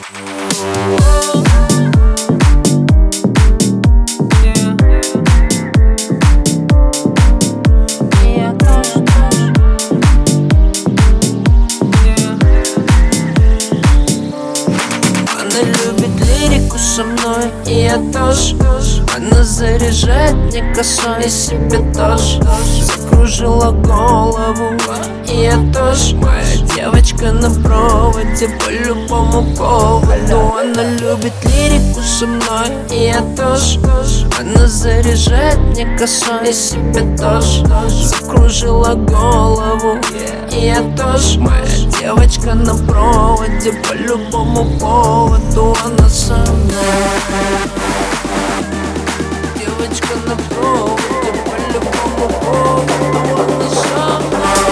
Она любит лирику со мной, и я тоже. Она заряжает мне косой, и себе тоже. Закружила голову, и я тоже. Моя девочка на проводе по любому поводу. Она любит лирику со мной, и я тоже. Она заряжает мне косой, и себе тоже. Закружила голову, и я тоже. Моя девочка на проводе по любому поводу. Она со мной. Девочка на проводе по любому поводу. Она со мной.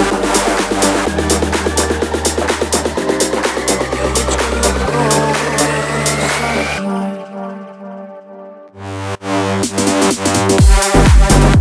Девочка на проводе, она со мной.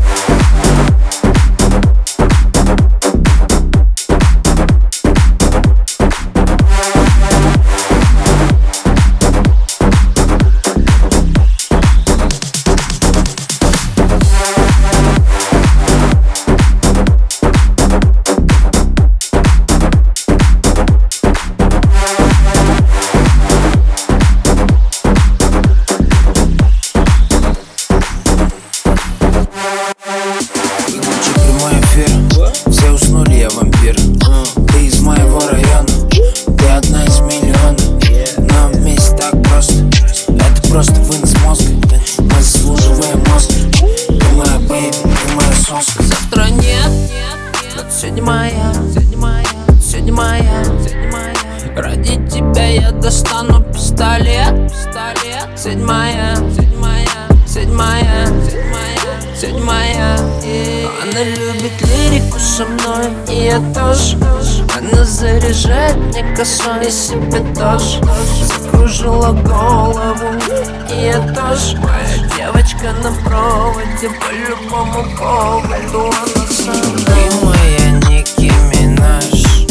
Все уснули, я вампир. Ты из моего района, ты одна из миллиона. Нам вместе так просто, это просто вынос мозга. Мы заслуживаем мозг. Ты моя бэйби, ты моя соска. Завтра нет, но сегодня моя, сегодня моя. Ради тебя я достану пистолет. Сегодня моя, сегодня моя. Сегодня моя. Она любит лирику со мной, и я тоже. Она заряжает мне косой, и себе тоже. Закружила голову, и я тоже. Моя девочка на проводе по любому поводу. Она со мной. Ты моя Ники Минаж.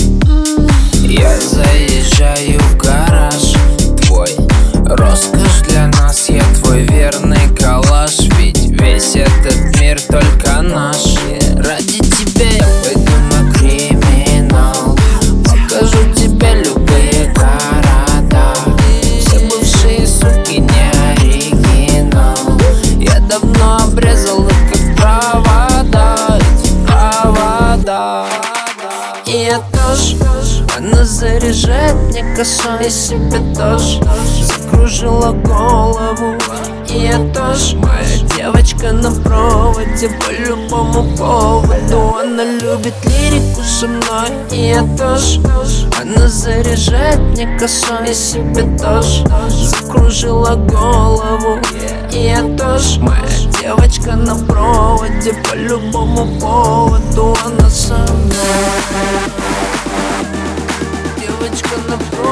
Я заезжаю в гараж твой. Роскошь для нас, я твой верный калаш. Ведь весь этот мир только наш. Ради тебя я пойду на криминал. Покажу тебе любые города. Все бывшие суки не оригинал. Я давно обрезал их как провода. Эти провода. И я тоже. Она заряжает мне косой, и себе тоже. Закружила голову, и я тоже. Моя девочка на проводе по любому поводу. Она любит лирику со мной, и я тоже. Она заряжает мне косой, и себе тоже. Закружила голову, и я тоже. Моя девочка на проводе по любому поводу. Она со мной. Девочка на проводе.